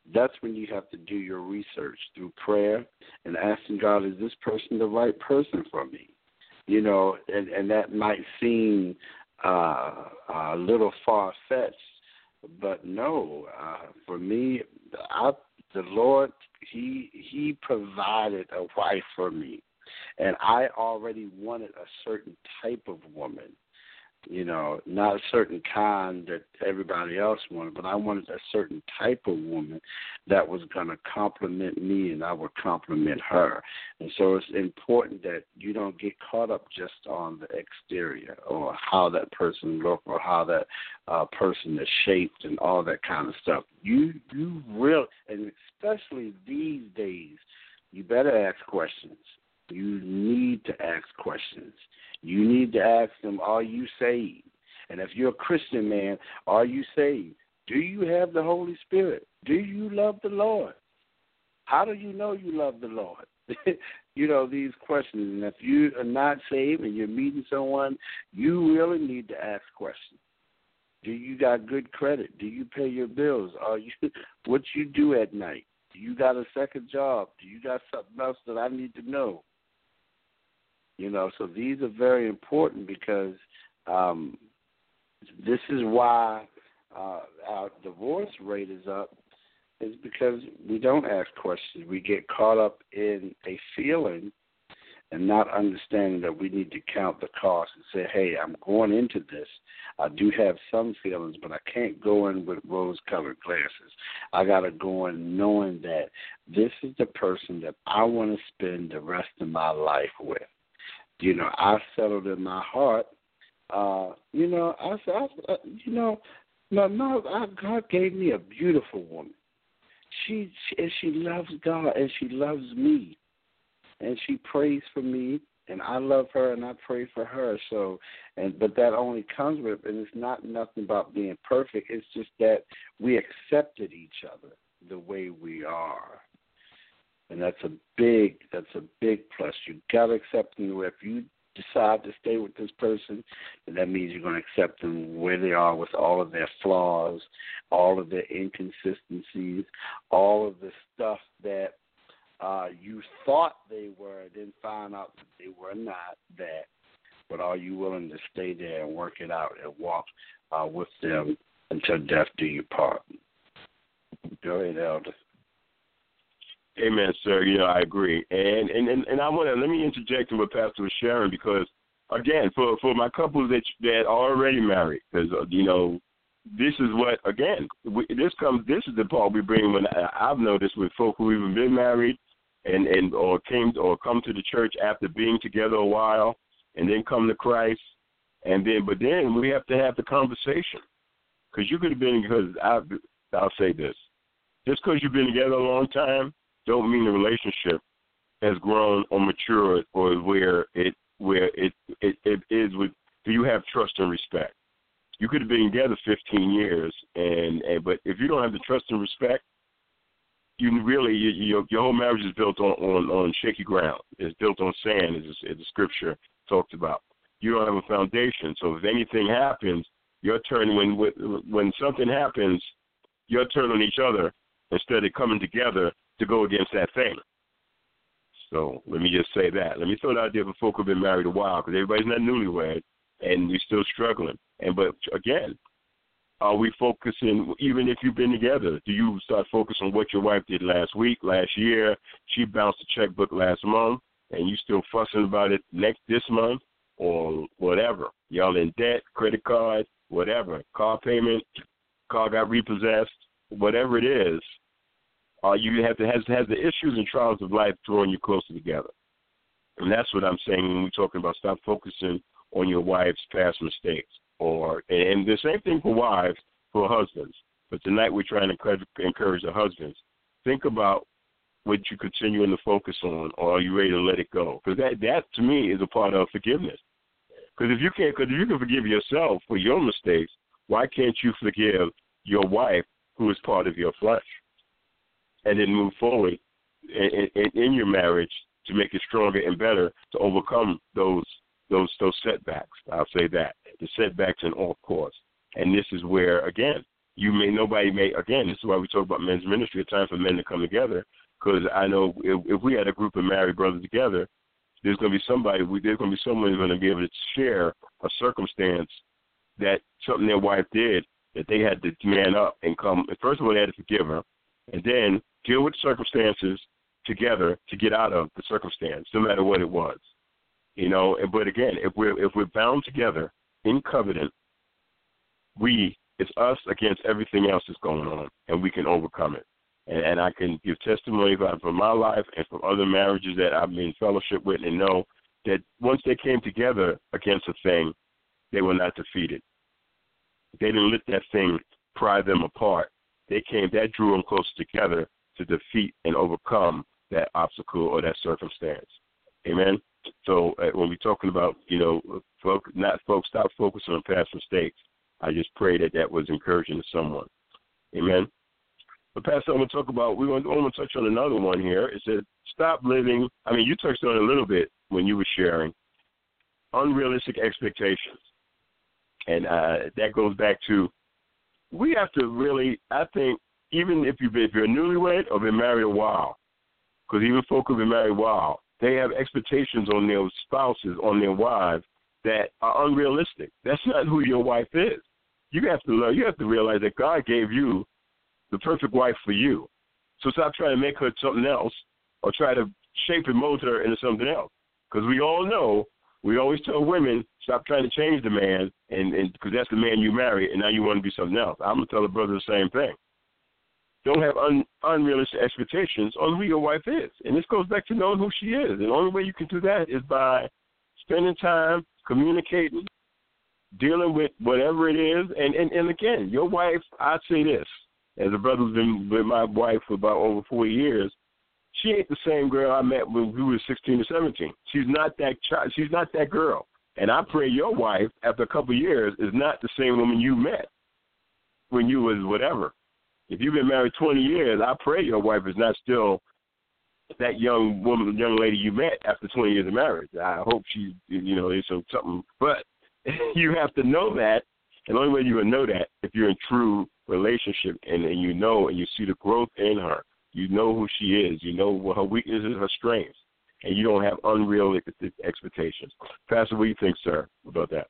That's when you have to do your research through prayer and asking God, is this person the right person for me? You know, and that might seem a little far-fetched, but no, for me, the Lord, He provided a wife for me, and I already wanted a certain type of woman. You know, not a certain kind that everybody else wanted, but I wanted a certain type of woman that was going to compliment me and I would compliment her. And so it's important that you don't get caught up just on the exterior or how that person looks or how that person is shaped and all that kind of stuff. You really, and especially these days, you better ask questions. You need to ask questions. You need to ask them, are you saved? And if you're a Christian man, are you saved? Do you have the Holy Spirit? Do you love the Lord? How do you know you love the Lord? You know, these questions. And if you are not saved and you're meeting someone, you really need to ask questions. Do you got good credit? Do you pay your bills? What you do at night? Do you got a second job? Do you got something else that I need to know? You know, so these are very important because this is why our divorce rate is up, is because we don't ask questions. We get caught up in a feeling and not understanding that we need to count the cost and say, hey, I'm going into this. I do have some feelings, but I can't go in with rose-colored glasses. I got to go in knowing that this is the person that I want to spend the rest of my life with. You know, I settled in my heart. God gave me a beautiful woman. She loves God and she loves me, and she prays for me, and I love her and I pray for her. So, but that only comes with, and it's not nothing about being perfect. It's just that we accepted each other the way we are. And that's a big plus. You got to accept them. If you decide to stay with this person, then that means you're going to accept them where they are with all of their flaws, all of their inconsistencies, all of the stuff that you thought they were, then found out that they were not that. But are you willing to stay there and work it out and walk with them until death do you part? Go ahead, Elder. Amen, sir. You know, I agree. And I want to, let me interject in what Pastor was sharing, because, again, for my couples that are already married, because, you know, this is what, again, this is the part we bring when I've noticed with folk who even been married or come to the church after being together a while and then come to Christ. But then we have to have the conversation, because you could have been, because I'll say this, just because you've been together a long time don't mean the relationship has grown or matured, or where it is with, do you have trust and respect? You could have been together 15 years, but if you don't have the trust and respect, you really your whole marriage is built on shaky ground. It's built on sand, as the scripture talks about. You don't have a foundation, so if anything happens, your turn when something happens, your turn on each other instead of coming together to go against that thing. So let me just say that. Let me throw the idea for folk who have been married a while, because everybody's not newlywed, and you're still struggling. But again, are we focusing, even if you've been together, do you start focusing on what your wife did last week, last year? She bounced a checkbook last month, and you still fussing about it this month, or whatever. Y'all in debt, credit card, whatever, car payment, car got repossessed, whatever it is. You have to has the issues and trials of life drawing you closer together. And that's what I'm saying when we're talking about stop focusing on your wife's past mistakes. And the same thing for wives, for husbands. But tonight we're trying to encourage the husbands. Think about what you continuing to focus on, or are you ready to let it go? Because that to me is a part of forgiveness. Because if you can forgive yourself for your mistakes, why can't you forgive your wife, who is part of your flesh, and then move forward in your marriage to make it stronger and better to overcome those setbacks? I'll say that, the setbacks in all course. And this is where, again, Again, this is why we talk about men's ministry, a time for men to come together, because I know if we had a group of married brothers together, there's going to be someone who's going to be able to share a circumstance that something their wife did that they had to man up and come. First of all, they had to forgive her, and then deal with circumstances together to get out of the circumstance, no matter what it was. But again, if we're bound together in covenant, it's us against everything else that's going on, and we can overcome it. And I can give testimony from my life and from other marriages that I've been in fellowship with, and know that once they came together against a thing, they were not defeated. They didn't let that thing pry them apart. That drew them closer together to defeat and overcome that obstacle or that circumstance. Amen? So when we're talking about, folks stop focusing on past mistakes, I just pray that was encouraging to someone. Amen? But Pastor, we're going to touch on another one here. It said, stop living. You touched on it a little bit when you were sharing unrealistic expectations. And that goes back to, we have to really, I think, even if you're newlywed or been married a while, because even folk who've been married a while, they have expectations on their spouses, on their wives, that are unrealistic. That's not who your wife is. You have to realize that God gave you the perfect wife for you. So stop trying to make her something else or try to shape and mold her into something else. Because we all know, we always tell women, stop trying to change the man, and because that's the man you marry, and now you want to be something else. I'm going to tell the brother the same thing. Don't have unrealistic expectations on who your wife is. And this goes back to knowing who she is. And the only way you can do that is by spending time, communicating, dealing with whatever it is. And again, your wife, I'd say this, as a brother who's been with my wife for about over 4 years, she ain't the same girl I met when we were 16 or 17. She's not that child. She's not that girl. And I pray your wife, after a couple of years, is not the same woman you met when you was whatever. If you've been married 20 years, I pray your wife is not still that young lady you met after 20 years of marriage. I hope she's, there's something. But you have to know that, and the only way you will know that if you're in true relationship and you see the growth in her. You know who she is. You know what her weaknesses, her strengths, and you don't have unrealistic expectations. Pastor, what do you think, sir, about that?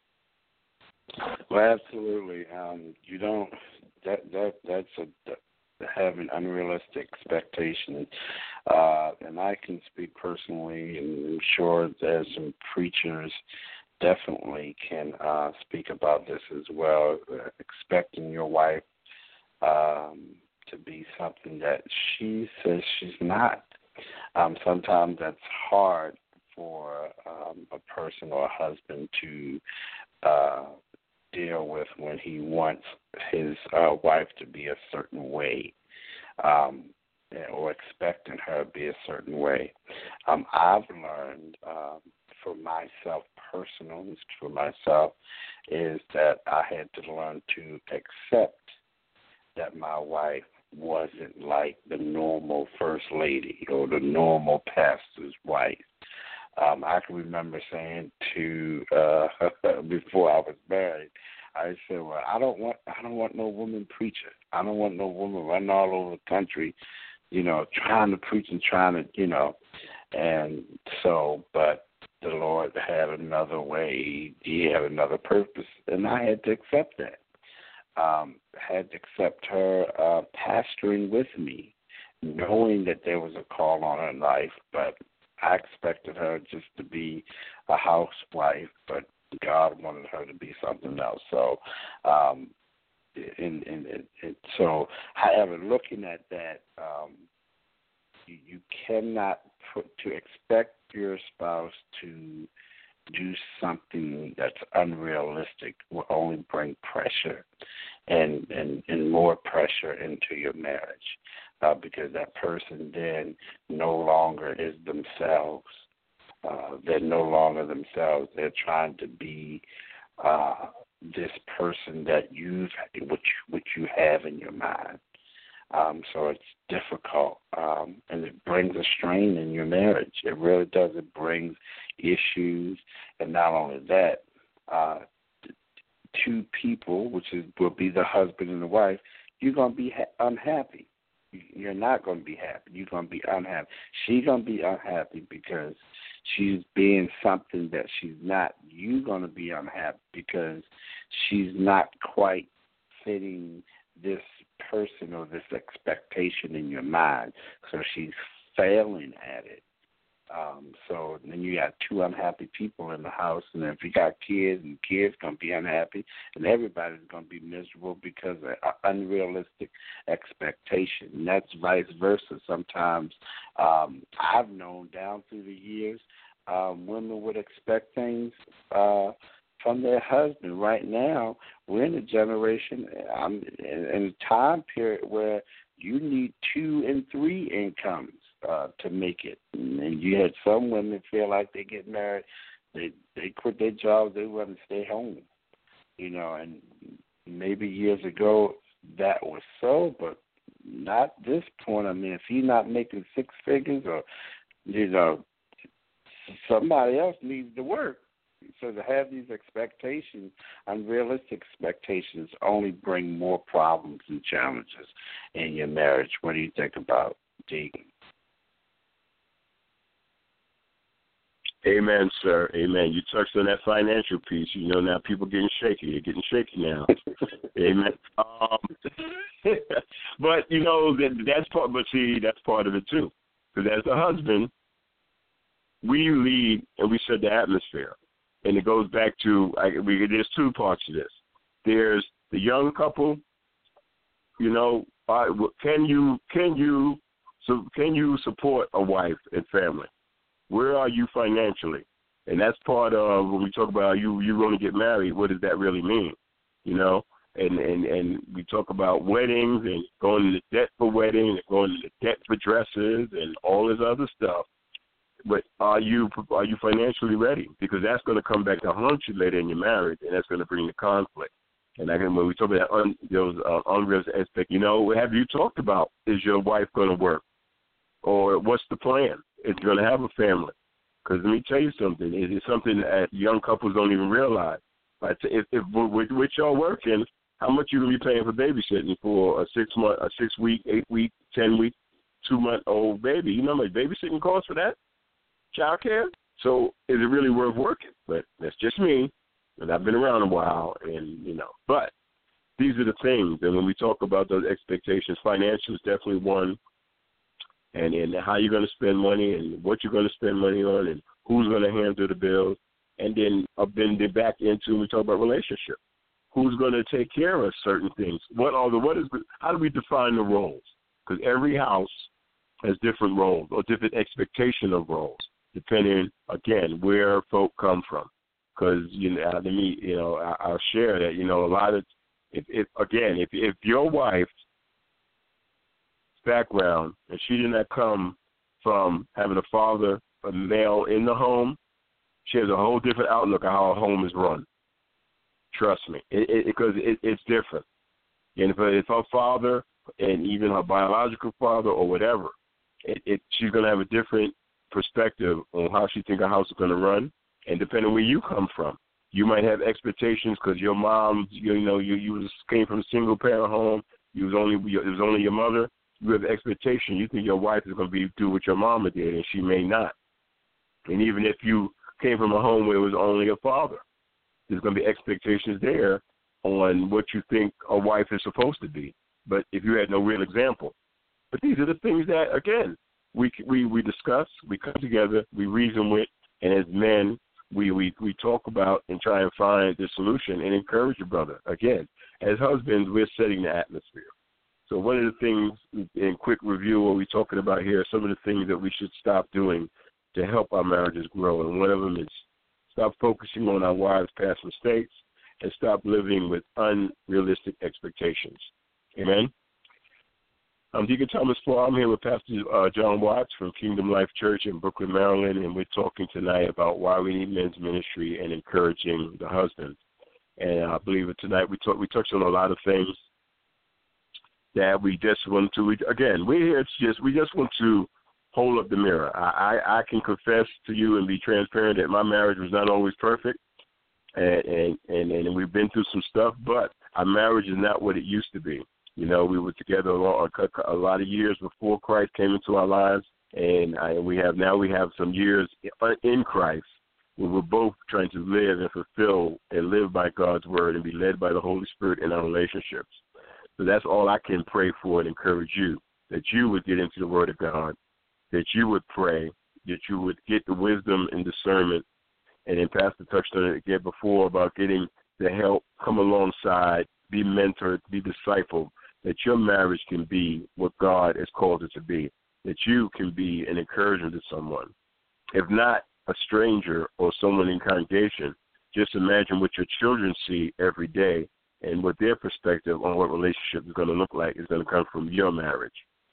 Well, absolutely. You don't. That's having unrealistic expectations, and I can speak personally, and I'm sure there's some preachers definitely can speak about this as well. Expecting your wife to be something that she says she's not. Sometimes that's hard for a person or a husband to deal with when he wants his wife to be a certain way, or expecting her to be a certain way. I've learned for myself, is that I had to learn to accept that my wife wasn't like the normal first lady or the normal pastor's wife. I can remember saying to before I was married, I said, "Well, I don't want no woman preacher. I don't want no woman running all over the country, trying to preach and trying to, And so, but the Lord had another way. He had another purpose, and I had to accept that. Had to accept her pastoring with me, knowing that there was a call on her life, but I expected her just to be a housewife, but God wanted her to be something else. So, however, looking at that, you cannot expect your spouse to do something that's unrealistic will only bring pressure and more pressure into your marriage, because that person then no longer is themselves. They're no longer themselves. They're trying to be this person that which you have in your mind. So it's difficult, and it brings a strain in your marriage. It really does. It brings issues, and not only that, two people, which will be the husband and the wife, you're going to be unhappy. You're not going to be happy. You're going to be unhappy. She's going to be unhappy because she's being something that she's not. You're going to be unhappy because she's not quite fitting this person or this expectation in your mind. So she's failing at it. So then you got two unhappy people in the house, and if you got kids, and kids going to be unhappy, and everybody's going to be miserable because of unrealistic expectation. And that's vice versa. Sometimes I've known down through the years, women would expect things from their husband. Right now, we're in a generation, in a time period where you need 2 and 3 incomes to make it. And you had some women feel like they get married, they quit their jobs, they want to stay home. And maybe years ago that was so, but not this point. I mean, if he's not making 6 figures or, somebody else needs to work. So to have these expectations, unrealistic expectations, only bring more problems and challenges in your marriage. What do you think about Deacon? Amen, sir. Amen. You touched on that financial piece. Now people getting shaky. They're getting shaky now. Amen. But that's part. But see, that's part of it too. Because as a husband, we lead and we set the atmosphere, and it goes back to there's 2 parts to this. There's the young couple. Can you support a wife and family? Where are you financially? And that's part of when we talk about you going to get married. What does that really mean? And we talk about weddings and going into debt for weddings and going into debt for dresses and all this other stuff. But are you financially ready? Because that's going to come back to haunt you later in your marriage, and that's going to bring the conflict. And when we talk about those unrealistic aspects, have you talked about, is your wife going to work? Or what's the plan? Is you going to have a family? Because let me tell you something. It's something that young couples don't even realize. But if with y'all working, how much you going to be paying for babysitting for a 6-week, 8-week, 10-week, 2-month-old baby? You know how much babysitting costs for that? Child care? So is it really worth working? But that's just me, and I've been around a while, and But these are the things, and when we talk about those expectations, financial is definitely one. And how you're going to spend money and what you're going to spend money on and who's going to handle the bills. And then back into, we talk about relationship. Who's going to take care of certain things? How do we define the roles? Because every house has different roles or different expectation of roles, depending, again, where folk come from. Because, I'll share that, a lot of, if your wife, background, and she did not come from having a male in the home, she has a whole different outlook on how a home is run. Trust me, because it's different. And if her father and even her biological father or whatever, she's going to have a different perspective on how she thinks a house is going to run. And depending where you come from, you might have expectations because your mom, you came from a single parent home. It was only your mother. You have expectation. You think your wife is going to do what your mama did, and she may not. And even if you came from a home where it was only a father, there's going to be expectations there on what you think a wife is supposed to be. But if you had no real example. But these are the things that, again, we discuss, we come together, we reason with, and as men, we talk about and try and find the solution and encourage your brother. Again, as husbands, we're setting the atmosphere. So one of the things, in quick review, what we're talking about here, some of the things that we should stop doing to help our marriages grow. And one of them is stop focusing on our wives' past mistakes and stop living with unrealistic expectations. Amen? I'm Deacon Thomas Paul. I'm here with Pastor John Watts from Kingdom Life Church in Brooklyn, Maryland, and we're talking tonight about why we need men's ministry and encouraging the husband. And I believe that tonight we touched on a lot of things that we just want to, again, we're here we just want to hold up the mirror. I can confess to you and be transparent that my marriage was not always perfect. and we've been through some stuff, but our marriage is not what it used to be. You know, we were together a lot of years before Christ came into our lives, and we have some years in Christ where we're both trying to live and fulfill and live by God's word and be led by the Holy Spirit in our relationships. So that's all I can pray for and encourage you, that you would get into the Word of God, that you would pray, that you would get the wisdom and discernment. And then Pastor touched on it again before about getting the help, come alongside, be mentored, be discipled, that your marriage can be what God has called it to be, that you can be an encouragement to someone. If not a stranger or someone in congregation, just imagine what your children see every day and what their perspective on what relationship is going to look like is going to come from your marriage.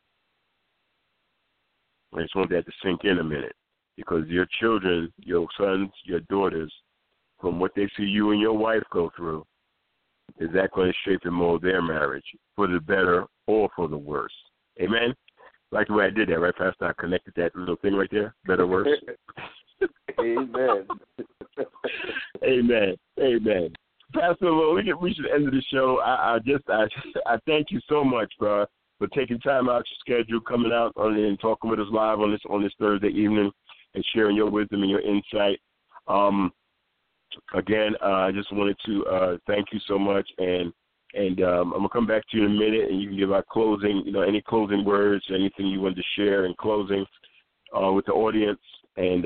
I just want that to sink in a minute, because your children, your sons, your daughters, from what they see you and your wife go through, is that going to shape and mold their marriage for the better or for the worse? Amen? Like the way I did that, right, Pastor? I connected that little thing right there, better, worse. Amen. Amen. Amen. Pastor, well, we should end the show. I thank you so much, bro, for taking time out your schedule, coming out and talking with us live on this Thursday evening and sharing your wisdom and your insight. Again, I just wanted to thank you so much, and I'm gonna come back to you in a minute, and you can give our closing, any closing words, anything you wanted to share in closing with the audience, and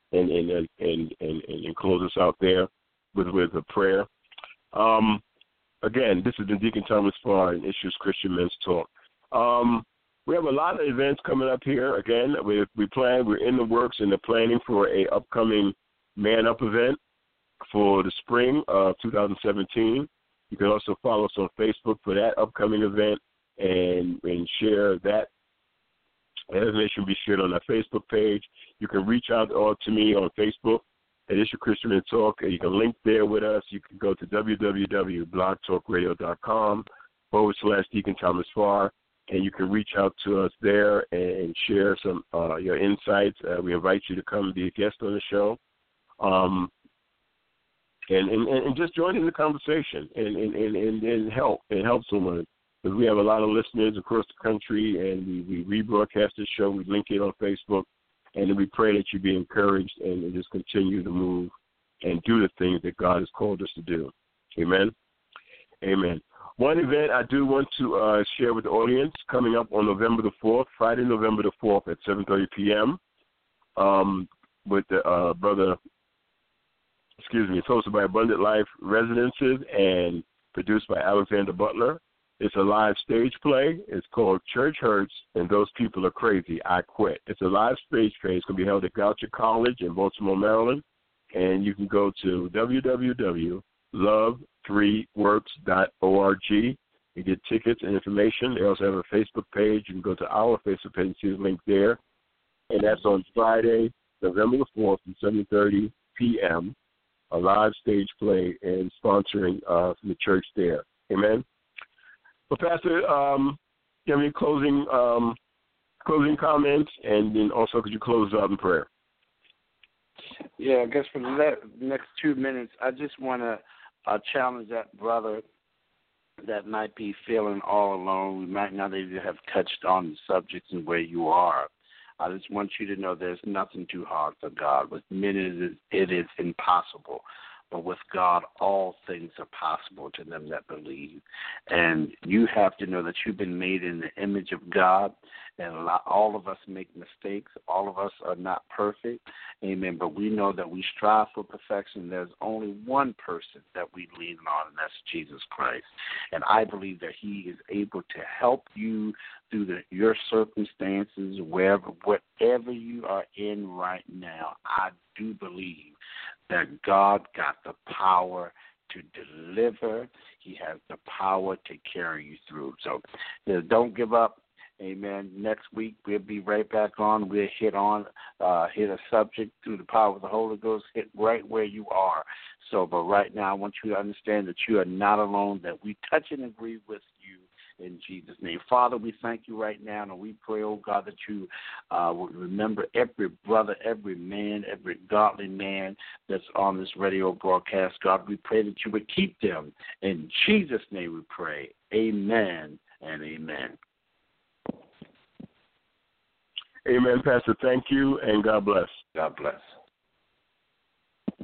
close us out there with a prayer. Again, this has been Deacon Thomas Farr and Issues Christian Men's Talk. We have a lot of events coming up here. Again, we're in the works and the planning for a upcoming Man Up event for the spring of 2017. You can also follow us on Facebook for that upcoming event and share that. That information will be shared on our Facebook page. You can reach out to me on Facebook at Issue Christian Men Talk. You can link there with us. You can go to www.blogtalkradio.com/Deacon Thomas Farr, and you can reach out to us there and share some your insights. We invite you to come and be a guest on the show, and just join in the conversation and help someone. Because we have a lot of listeners across the country, and we rebroadcast the show. We link it on Facebook. And we pray that you be encouraged and just continue to move and do the things that God has called us to do. Amen? Amen. One event I do want to share with the audience coming up on November the 4th, Friday, November the 4th at 7:30 p.m. With the it's hosted by Abundant Life Residences and produced by Alexander Butler. It's a live stage play. It's called Church Hurts and Those People Are Crazy, I Quit. It's a live stage play. It's going to be held at Goucher College in Baltimore, Maryland. And you can go to www.love3works.org and get tickets and information. They also have a Facebook page. You can go to our Facebook page and see the link there. And that's on Friday, November the 4th at 7:30 p.m., a live stage play and sponsoring from the church there. Amen? Well, Pastor, you have any closing comments, and then also could you close out in prayer? Yeah, I guess for the next 2 minutes, I just want to challenge that brother that might be feeling all alone. We might not even have touched on the subjects and where you are. I just want you to know there's nothing too hard for God. With men it is impossible. But with God, all things are possible to them that believe. And you have to know that you've been made in the image of God. And all of us make mistakes. All of us are not perfect. Amen. But we know that we strive for perfection. There's only one person that we lean on, and that's Jesus Christ. And I believe that he is able to help you through your circumstances, whatever you are in right now. I do believe that God got the power to deliver. He has the power to carry you through. So don't give up. Amen. Next week we'll be right back on. We'll hit a subject through the power of the Holy Ghost, hit right where you are. So, but right now I want you to understand that you are not alone, that we touch and agree with you, in Jesus' name. Father, we thank you right now, and we pray, oh God, that you would remember every brother, every man, every godly man that's on this radio broadcast. God, we pray that you would keep them. In Jesus' name we pray. Amen and amen. Amen, Pastor. Thank you, and God bless. God bless.